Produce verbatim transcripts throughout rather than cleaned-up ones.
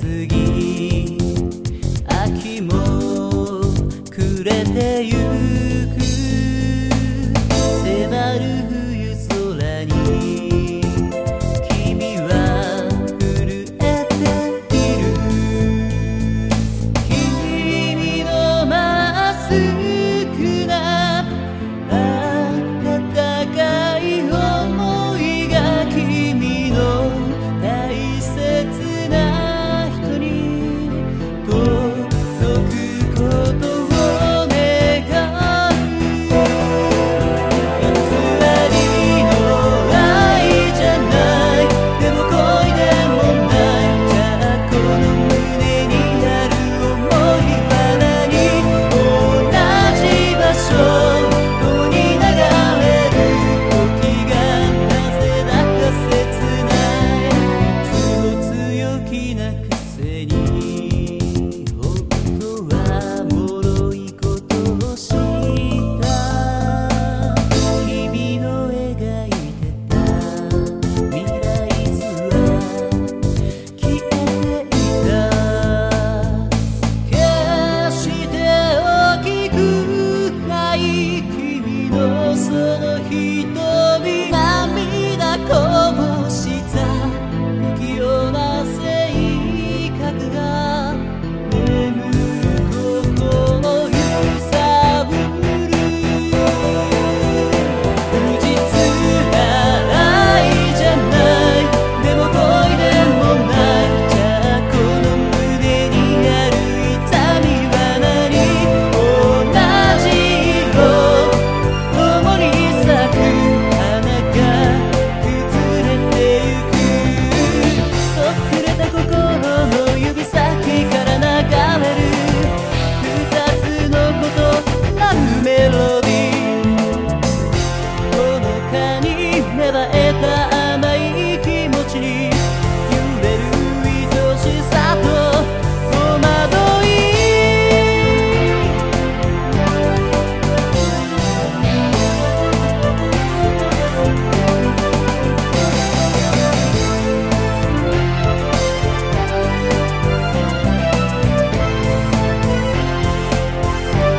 過ぎ秋も暮れてゆく迫る冬空に君は震えている君のまっすぐな温かい想いが君の大切な人に届くことを願う偽りの愛じゃないでも恋でもないじゃあこの胸にある想いは何同じ場所共に流れる時がなぜだか切ないいつも強気なくせに本当は脆いことをした君の描いてた未来図は消えていた決して大きくない君のその瞳涙こぼした不器用な性格が眠る心揺さぶる不実な愛じゃないでも恋でもないじゃあこの胸にある痛みは何同じ色共に咲く花が崩れてゆくそっくれた心の指先から流れる二つの異なるメロディーほのかに芽生えた甘い気持ちに揺れる愛しさと戸惑い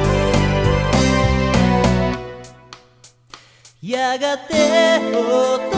やがて